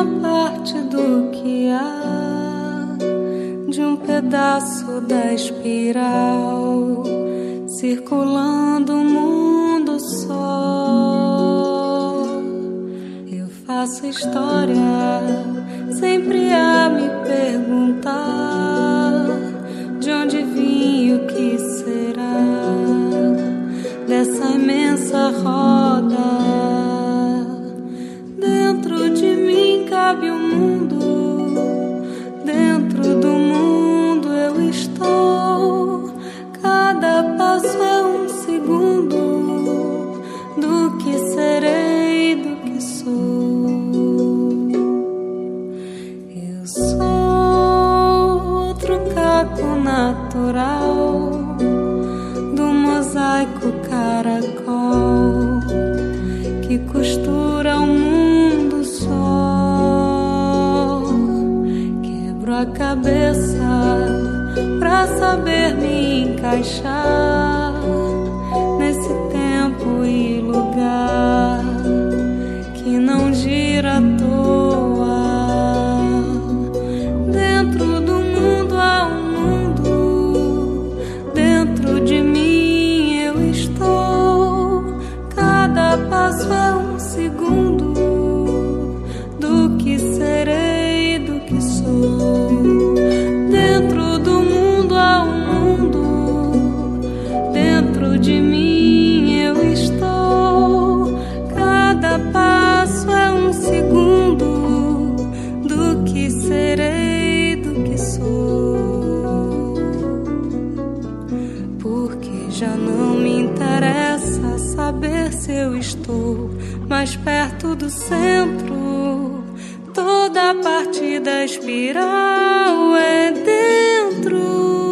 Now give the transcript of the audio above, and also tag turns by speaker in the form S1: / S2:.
S1: parte do que há, de um pedaço da espiral, circulando o mundo só. Eu faço história, sempre a me perguntar de onde vim e o que será dessa imensa roda. Dentro de mim cabe o mundo, dentro do mundo eu estou. Cada passo é um segundo do que serei, do que sou. Eu sou outro caco natural do mosaico caracol que costura o mundo só. Quebro a cabeça pra saber me encaixar nesse tempo e lugar que não gira à toa. Dentro do mundo há um mundo, dentro de mim eu estou. Cada passo é um segundo do que serei, do que sou. Dentro do mundo há um mundo, dentro de mim eu estou. Cada passo é um segundo do que serei, do que sou. Porque já não me interessa saber se eu estou mais perto do centro. Toda parte da espiral é dentro.